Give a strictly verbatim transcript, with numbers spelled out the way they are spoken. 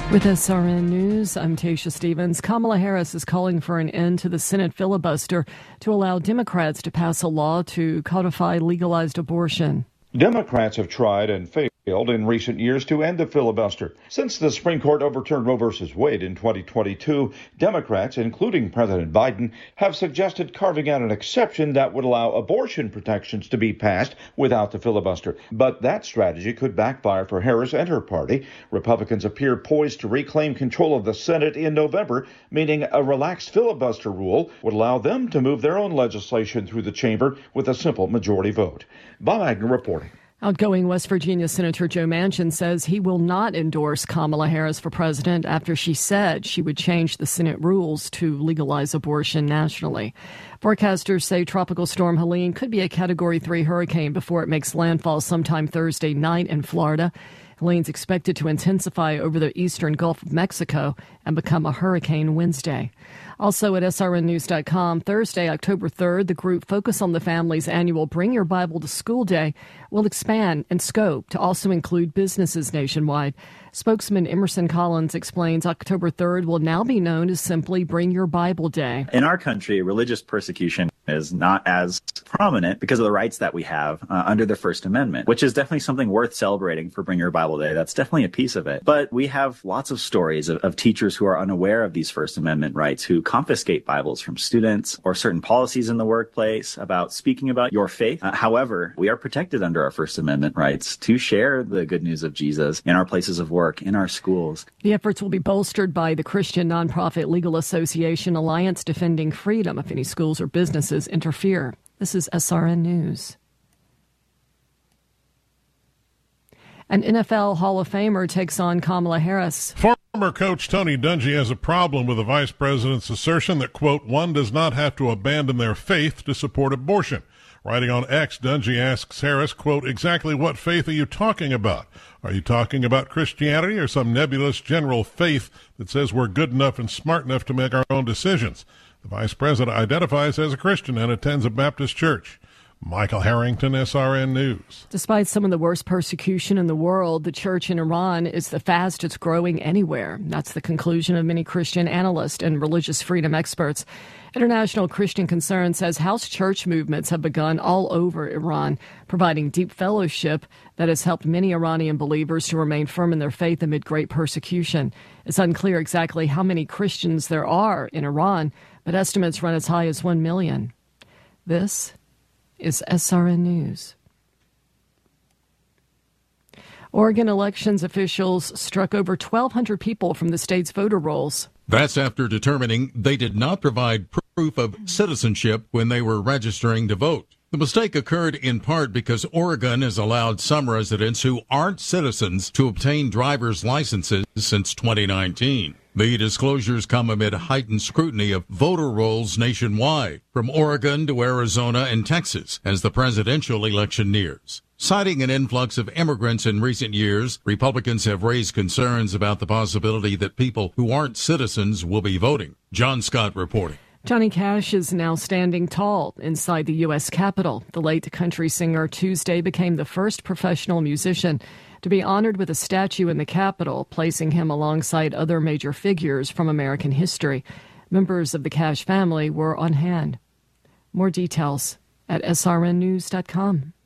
With S R N News, I'm Tasha Stevens. Kamala Harris is calling for an end to the Senate filibuster to allow Democrats to pass a law to codify legalized abortion. Democrats have tried and failed in recent years to end the filibuster. Since the Supreme Court overturned Roe v. Wade in twenty twenty-two, Democrats, including President Biden, have suggested carving out an exception that would allow abortion protections to be passed without the filibuster. But that strategy could backfire for Harris and her party. Republicans appear poised to reclaim control of the Senate in November, meaning a relaxed filibuster rule would allow them to move their own legislation through the chamber with a simple majority vote. Bob Agnew reporting. Outgoing West Virginia Senator Joe Manchin says he will not endorse Kamala Harris for president after she said she would change the Senate rules to legalize abortion nationally. Forecasters say Tropical Storm Helene could be a Category three hurricane before it makes landfall sometime Thursday night in Florida. Helene's expected to intensify over the eastern Gulf of Mexico and become a hurricane Wednesday. Also at S R N news dot com, Thursday, October third, the group Focus on the Family's annual Bring Your Bible to School Day will expand in scope to also include businesses nationwide. Spokesman Emerson Collins explains October third will now be known as simply Bring Your Bible Day. In our country, religious persecution is not as prominent because of the rights that we have uh, under the First Amendment, which is definitely something worth celebrating for Bring Your Bible Day. That's definitely a piece of it. But we have lots of stories of, of teachers who are unaware of these First Amendment rights, who confiscate Bibles from students, or certain policies in the workplace about speaking about your faith. Uh, however, we are protected under our First Amendment rights to share the good news of Jesus in our places of work, in our schools. The efforts will be bolstered by the Christian nonprofit legal association Alliance Defending Freedom if any schools or businesses interfere. This is S R N News. An N F L Hall of Famer takes on Kamala Harris. Former coach Tony Dungy has a problem with the vice president's assertion that, quote, one does not have to abandon their faith to support abortion. Writing on X, Dungy asks Harris, quote, exactly what faith are you talking about? Are you talking about Christianity or some nebulous general faith that says we're good enough and smart enough to make our own decisions? The vice president identifies as a Christian and attends a Baptist church. Michael Harrington, S R N News. Despite some of the worst persecution in the world, the church in Iran is the fastest growing anywhere. That's the conclusion of many Christian analysts and religious freedom experts. International Christian Concern says house church movements have begun all over Iran, providing deep fellowship that has helped many Iranian believers to remain firm in their faith amid great persecution. It's unclear exactly how many Christians there are in Iran, but estimates run as high as one million. This is S R N News. Oregon elections officials struck over twelve hundred people from the state's voter rolls. That's after determining they did not provide proof of citizenship when they were registering to vote. The mistake occurred in part because Oregon has allowed some residents who aren't citizens to obtain driver's licenses since twenty nineteen. The disclosures come amid heightened scrutiny of voter rolls nationwide, from Oregon to Arizona and Texas, as the presidential election nears. Citing an influx of immigrants in recent years, Republicans have raised concerns about the possibility that people who aren't citizens will be voting. John Scott reporting. Johnny Cash is now standing tall inside the U S Capitol. The late country singer Tuesday became the first professional musician to be honored with a statue in the Capitol, placing him alongside other major figures from American history. Members of the Cash family were on hand. More details at S R N news dot com.